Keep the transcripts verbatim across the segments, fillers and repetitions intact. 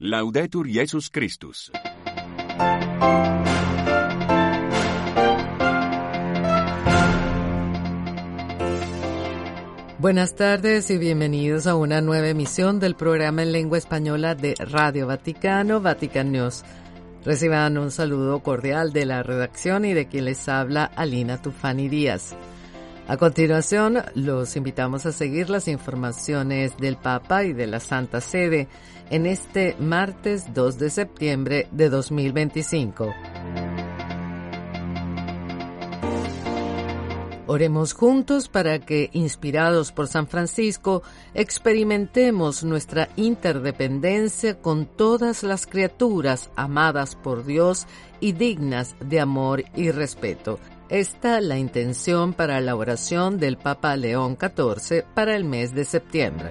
Laudetur Jesus Christus. Buenas tardes y bienvenidos a una nueva emisión del programa en lengua española de Radio Vaticano, Vatican News. Reciban un saludo cordial de la redacción y de quien les habla, Alina Tufani Díaz. A continuación, los invitamos a seguir las informaciones del Papa y de la Santa Sede en este martes dos de septiembre de dos mil veinticinco. Oremos juntos para que, inspirados por San Francisco, experimentemos nuestra interdependencia con todas las criaturas amadas por Dios y dignas de amor y respeto. Esta es la intención para la oración del Papa León catorce para el mes de septiembre.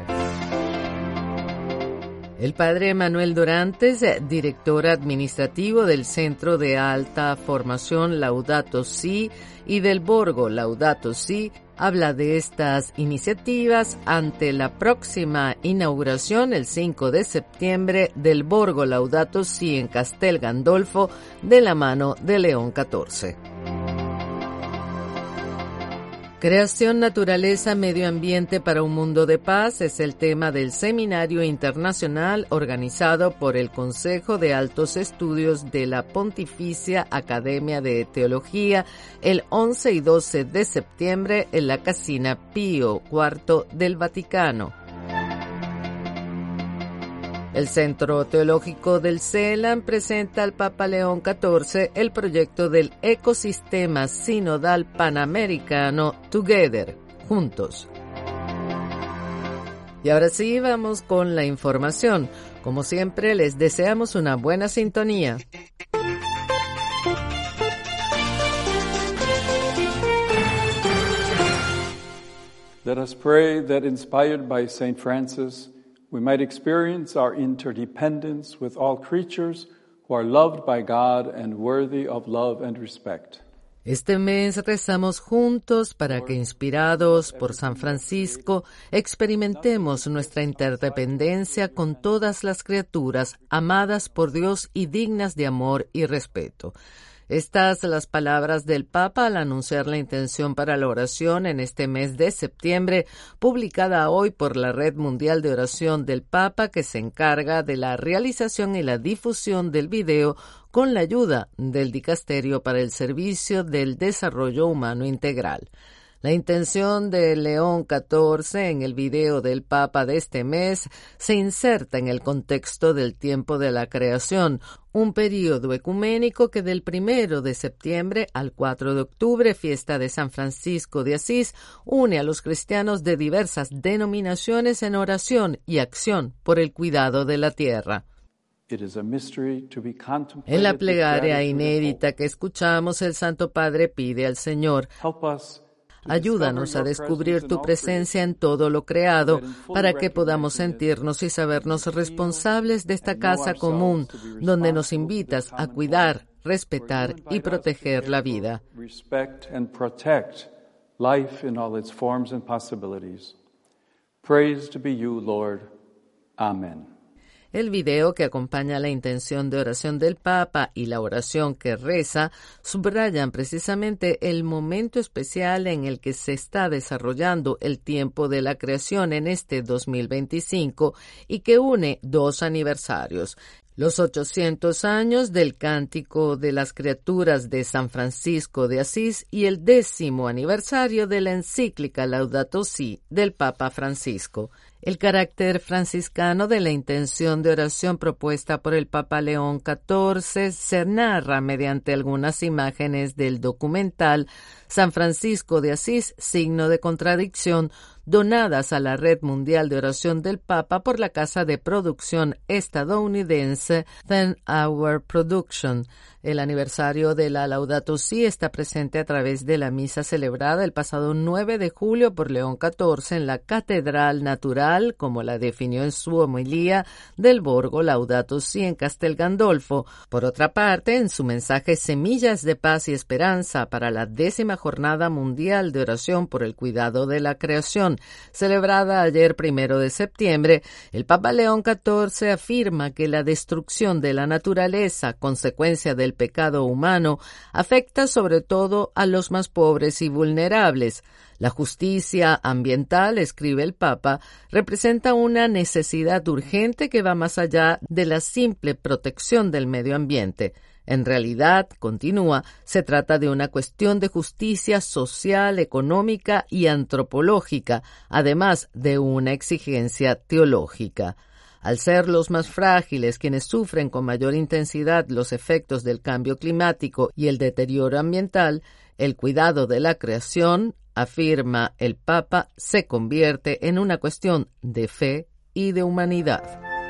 El padre Manuel Dorantes, director administrativo del Centro de Alta Formación Laudato Si y del Borgo Laudato Si, habla de estas iniciativas ante la próxima inauguración el cinco de septiembre del Borgo Laudato Si en Castel Gandolfo de la mano de León catorce. Creación, naturaleza, medio ambiente para un mundo de paz es el tema del seminario internacional organizado por el Consejo de Altos Estudios de la Pontificia Academia de Teología el once y doce de septiembre en la Casina Pío cuarto del Vaticano. El Centro Teológico del CELAM presenta al Papa León catorce el proyecto del ecosistema sinodal panamericano Together, juntos. Y ahora sí, vamos con la información. Como siempre, les deseamos una buena sintonía. Let us pray that, inspired by Saint Francis, we might experience our interdependence with all creatures who are loved by God and worthy of love and respect. Este mes rezamos juntos para que, inspirados por San Francisco, experimentemos nuestra interdependencia con todas las criaturas amadas por Dios y dignas de amor y respeto. Estas las palabras del Papa al anunciar la intención para la oración en este mes de septiembre, publicada hoy por la Red Mundial de Oración del Papa, que se encarga de la realización y la difusión del video con la ayuda del Dicasterio para el Servicio del Desarrollo Humano Integral. La intención de León catorce en el video del Papa de este mes se inserta en el contexto del tiempo de la creación, un período ecuménico que del primero de septiembre al cuatro de octubre, fiesta de San Francisco de Asís, une a los cristianos de diversas denominaciones en oración y acción por el cuidado de la tierra. En la plegaria inédita que escuchamos, el Santo Padre pide al Señor: ayúdanos a descubrir tu presencia en todo lo creado, para que podamos sentirnos y sabernos responsables de esta casa común, donde nos invitas a cuidar, respetar y proteger la vida. Praise be you, Lord. Amen. El video que acompaña la intención de oración del Papa y la oración que reza subrayan precisamente el momento especial en el que se está desarrollando el tiempo de la creación en este dos mil veinticinco y que une dos aniversarios: los ochocientos años del Cántico de las Criaturas de San Francisco de Asís y el décimo aniversario de la encíclica Laudato Si del Papa Francisco. El carácter franciscano de la intención de oración propuesta por el Papa León catorce se narra mediante algunas imágenes del documental San Francisco de Asís, signo de contradicción, donadas a la Red Mundial de Oración del Papa por la casa de producción estadounidense Ten Hour Production. El aniversario de la Laudato Si está presente a través de la misa celebrada el pasado nueve de julio por León catorce en la Catedral Natural, como la definió en su homilía, del Borgo Laudato Si en Castel Gandolfo. Por otra parte, en su mensaje Semillas de Paz y Esperanza para la décima Jornada Mundial de Oración por el Cuidado de la Creación, creación, celebrada ayer primero de septiembre, el Papa León catorce afirma que la destrucción de la naturaleza, consecuencia del pecado humano, afecta sobre todo a los más pobres y vulnerables. La justicia ambiental, escribe el Papa, representa una necesidad urgente que va más allá de la simple protección del medio ambiente. En realidad, continúa, se trata de una cuestión de justicia social, económica y antropológica, además de una exigencia teológica. Al ser los más frágiles quienes sufren con mayor intensidad los efectos del cambio climático y el deterioro ambiental, el cuidado de la creación, afirma el Papa, se convierte en una cuestión de fe y de humanidad.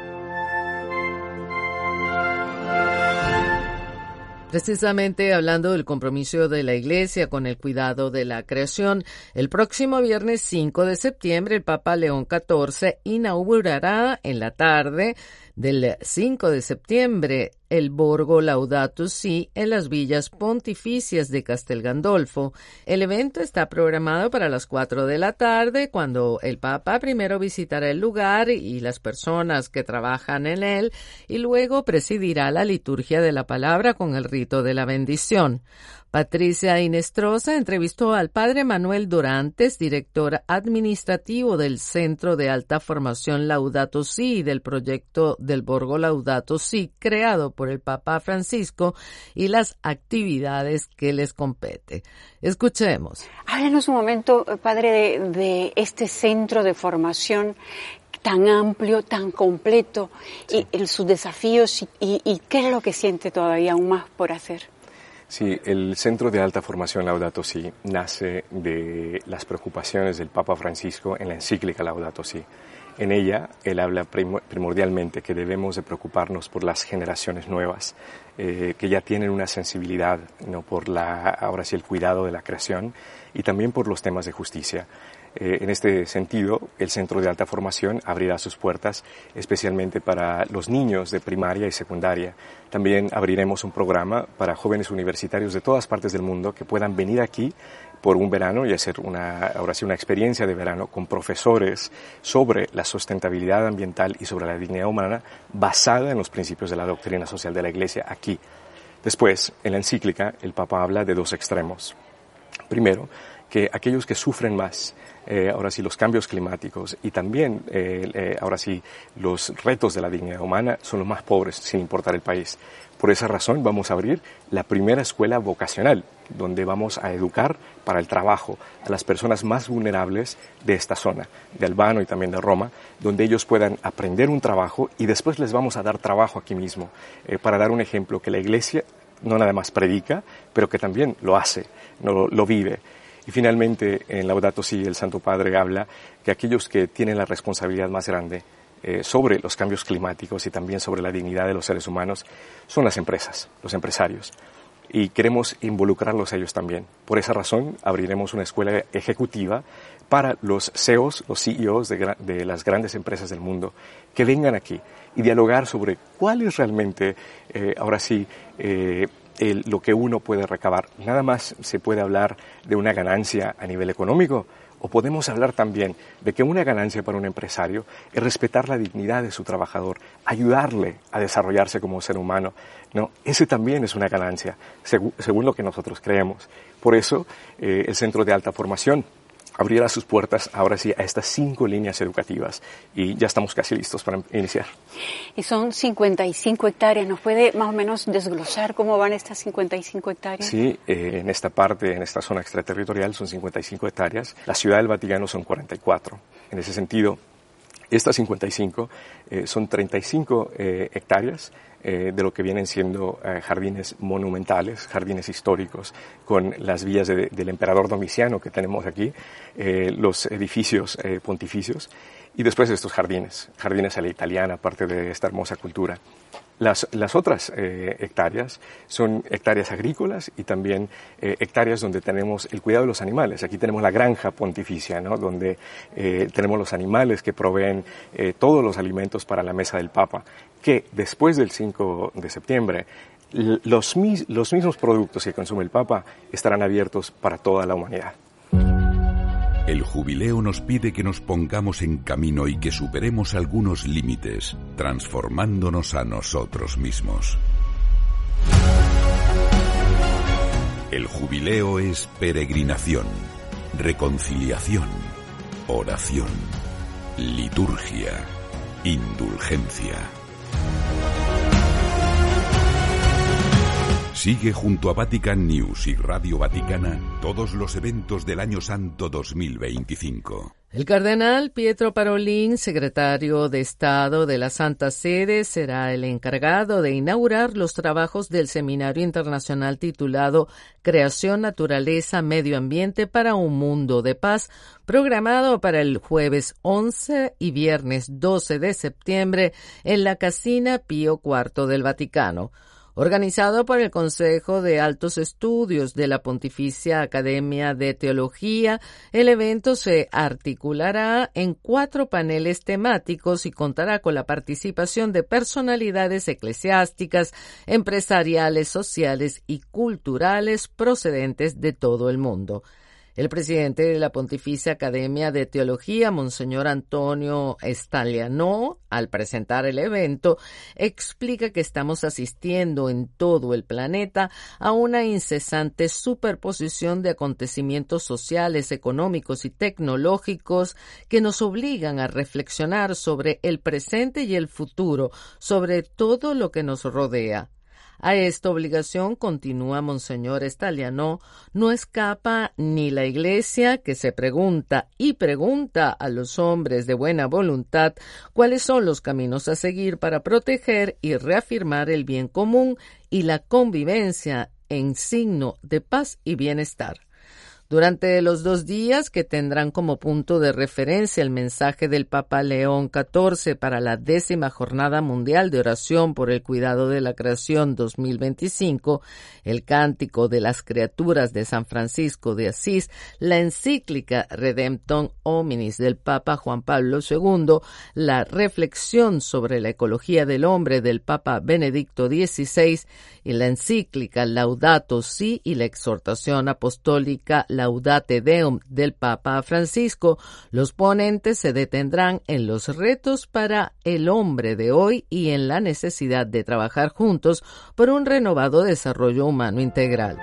Precisamente hablando del compromiso de la Iglesia con el cuidado de la creación, el próximo viernes cinco de septiembre el Papa León catorce inaugurará en la tarde del cinco de septiembre el Borgo Laudato Si en las villas pontificias de Castel Gandolfo. El evento está programado para las cuatro de la tarde, cuando el Papa primero visitará el lugar y las personas que trabajan en él, y luego presidirá la liturgia de la palabra con el rito de la bendición. Patricia Inestrosa entrevistó al padre Manuel Dorantes, director administrativo del Centro de Alta Formación Laudato Si y del proyecto del Borgo Laudato Si, creado por el Papa Francisco, y las actividades que les compete. Escuchemos. Háblenos un momento, padre, de, de este centro de formación tan amplio, tan completo, sí. y, y sus desafíos y, y, y qué es lo que siente todavía aún más por hacer. Sí, el Centro de Alta Formación Laudato Si nace de las preocupaciones del Papa Francisco en la encíclica Laudato Si. En ella, él habla primordialmente que debemos de preocuparnos por las generaciones nuevas, eh, que ya tienen una sensibilidad, ¿no?, por la, ahora sí, el cuidado de la creación y también por los temas de justicia. Eh, en este sentido, el Centro de Alta Formación abrirá sus puertas especialmente para los niños de primaria y secundaria. También abriremos un programa para jóvenes universitarios de todas partes del mundo que puedan venir aquí por un verano y hacer una, ahora sí, una experiencia de verano con profesores sobre la sustentabilidad ambiental y sobre la dignidad humana basada en los principios de la doctrina social de la Iglesia aquí. Después, en la encíclica, el Papa habla de dos extremos. Primero, que aquellos que sufren más, eh, ahora sí, los cambios climáticos y también, eh, eh, ahora sí, los retos de la dignidad humana son los más pobres, sin importar el país. Por esa razón vamos a abrir la primera escuela vocacional, donde vamos a educar para el trabajo a las personas más vulnerables de esta zona, de Albano y también de Roma, donde ellos puedan aprender un trabajo y después les vamos a dar trabajo aquí mismo, eh, para dar un ejemplo que la Iglesia no nada más predica, pero que también lo hace, no, lo vive. Y finalmente, en Laudato Si, el Santo Padre habla que aquellos que tienen la responsabilidad más grande eh, sobre los cambios climáticos y también sobre la dignidad de los seres humanos son las empresas, los empresarios. Y queremos involucrarlos a ellos también. Por esa razón, abriremos una escuela ejecutiva para los C E Os, los C E Os de, de las grandes empresas del mundo, que vengan aquí y dialogar sobre cuál es realmente, eh, ahora sí, eh, El, lo que uno puede recabar. Nada más se puede hablar de una ganancia a nivel económico, o podemos hablar también de que una ganancia para un empresario es respetar la dignidad de su trabajador, ayudarle a desarrollarse como ser humano. No, ese también es una ganancia, según, según lo que nosotros creemos. Por eso, eh, el Centro de Alta Formación abrirá sus puertas ahora sí a estas cinco líneas educativas y ya estamos casi listos para iniciar. Y son cincuenta y cinco hectáreas. ¿Nos puede más o menos desglosar cómo van estas cincuenta y cinco hectáreas? Sí, eh, en esta parte, en esta zona extraterritorial son cincuenta y cinco hectáreas. La Ciudad del Vaticano son cuarenta y cuatro. En ese sentido, estas cincuenta y cinco eh, son treinta y cinco eh, hectáreas eh, de lo que vienen siendo eh, jardines monumentales, jardines históricos, con las villas de, del emperador Domiciano que tenemos aquí, eh, los edificios eh, pontificios, y después estos jardines, jardines a la italiana, parte de esta hermosa cultura. Las, las otras eh, hectáreas son hectáreas agrícolas y también eh, hectáreas donde tenemos el cuidado de los animales. Aquí tenemos la granja pontificia, ¿no?, donde eh, tenemos los animales que proveen eh, todos los alimentos para la mesa del Papa, que después del cinco de septiembre los, mis, los mismos productos que consume el Papa estarán abiertos para toda la humanidad. El jubileo nos pide que nos pongamos en camino y que superemos algunos límites, transformándonos a nosotros mismos. El jubileo es peregrinación, reconciliación, oración, liturgia, indulgencia. Sigue junto a Vatican News y Radio Vaticana todos los eventos del Año Santo dos mil veinticinco. El cardenal Pietro Parolin, secretario de Estado de la Santa Sede, será el encargado de inaugurar los trabajos del Seminario Internacional titulado Creación, Naturaleza, Medio Ambiente para un Mundo de Paz, programado para el jueves once y viernes doce de septiembre en la Casina Pío cuarto del Vaticano. Organizado por el Consejo de Altos Estudios de la Pontificia Academia de Teología, el evento se articulará en cuatro paneles temáticos y contará con la participación de personalidades eclesiásticas, empresariales, sociales y culturales procedentes de todo el mundo. El presidente de la Pontificia Academia de Teología, Monseñor Antonio Staglianò, al presentar el evento, explica que estamos asistiendo en todo el planeta a una incesante superposición de acontecimientos sociales, económicos y tecnológicos que nos obligan a reflexionar sobre el presente y el futuro, sobre todo lo que nos rodea. A esta obligación, continúa Monseñor Staglianò, no escapa ni la Iglesia, que se pregunta y pregunta a los hombres de buena voluntad cuáles son los caminos a seguir para proteger y reafirmar el bien común y la convivencia en signo de paz y bienestar. Durante los dos días que tendrán como punto de referencia el mensaje del Papa León catorce para la décima Jornada Mundial de Oración por el Cuidado de la Creación dos mil veinticinco, el Cántico de las Criaturas de San Francisco de Asís, la encíclica Redemptor Hominis del Papa Juan Pablo segundo, la reflexión sobre la ecología del hombre del Papa Benedicto dieciséis y la encíclica Laudato Si y la exhortación apostólica Laudate Deum del Papa Francisco, los ponentes se detendrán en los retos para el hombre de hoy y en la necesidad de trabajar juntos por un renovado desarrollo humano integral.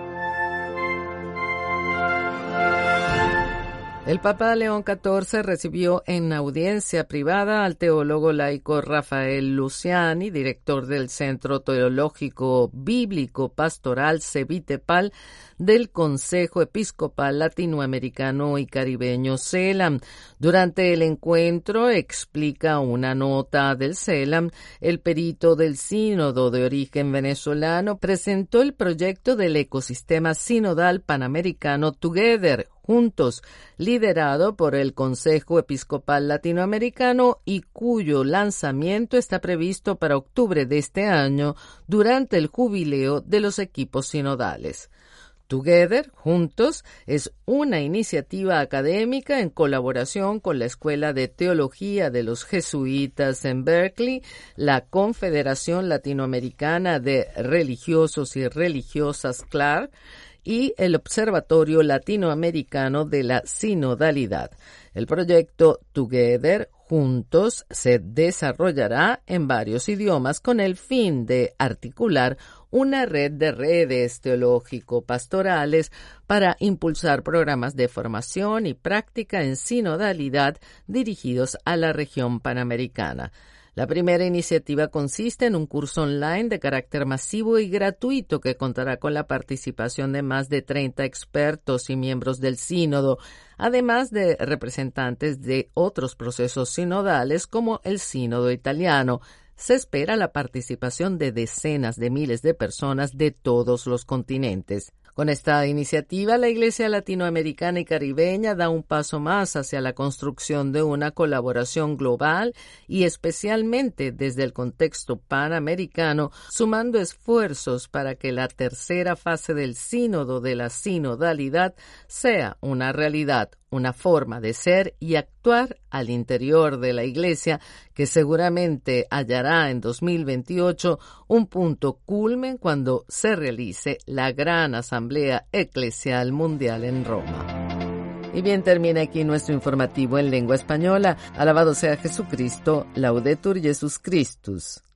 El Papa León catorce recibió en audiencia privada al teólogo laico Rafael Luciani, director del Centro Teológico Bíblico Pastoral Cevitepal del Consejo Episcopal Latinoamericano y Caribeño CELAM. Durante el encuentro, explica una nota del CELAM, el perito del sínodo de origen venezolano presentó el proyecto del ecosistema sinodal panamericano Together, Juntos, liderado por el Consejo Episcopal Latinoamericano y cuyo lanzamiento está previsto para octubre de este año durante el jubileo de los equipos sinodales. Together, Juntos, es una iniciativa académica en colaboración con la Escuela de Teología de los Jesuitas en Berkeley, la Confederación Latinoamericana de Religiosos y Religiosas C L A R, y el Observatorio Latinoamericano de la Sinodalidad. El proyecto Together, Juntos, se desarrollará en varios idiomas con el fin de articular una red de redes teológico-pastorales para impulsar programas de formación y práctica en sinodalidad dirigidos a la región panamericana. La primera iniciativa consiste en un curso online de carácter masivo y gratuito que contará con la participación de más de treinta expertos y miembros del sínodo, además de representantes de otros procesos sinodales como el sínodo italiano. Se espera la participación de decenas de miles de personas de todos los continentes. Con esta iniciativa, la Iglesia latinoamericana y caribeña da un paso más hacia la construcción de una colaboración global y especialmente desde el contexto panamericano, sumando esfuerzos para que la tercera fase del sínodo de la sinodalidad sea una realidad, una forma de ser y actuar al interior de la Iglesia que seguramente hallará en dos mil veintiocho un punto culmen cuando se realice la gran Asamblea Eclesial Mundial en Roma. Y bien, termina aquí nuestro informativo en lengua española. Alabado sea Jesucristo, Laudetur Jesus Christus.